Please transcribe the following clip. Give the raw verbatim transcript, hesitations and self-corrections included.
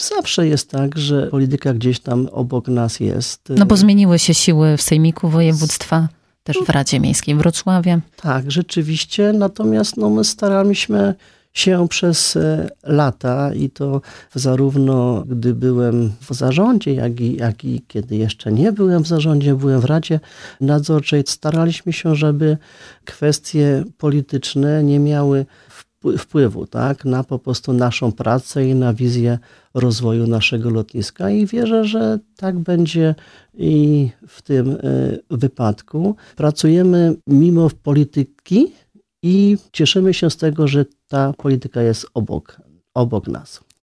zawsze jest tak, że polityka gdzieś tam obok nas jest. No bo zmieniły się siły w Sejmiku Województwa, też w Radzie Miejskiej Wrocławia. Tak, rzeczywiście, natomiast no, my staraliśmy się przez lata i to zarówno gdy byłem w zarządzie, jak i, jak i kiedy jeszcze nie byłem w zarządzie, byłem w Radzie Nadzorczej, staraliśmy się, żeby kwestie polityczne nie miały wpływu, tak, na po prostu naszą pracę i na wizję rozwoju naszego lotniska i wierzę, że tak będzie i w tym wypadku. Pracujemy mimo polityki i cieszymy się z tego, że ta polityka jest obok, obok nas.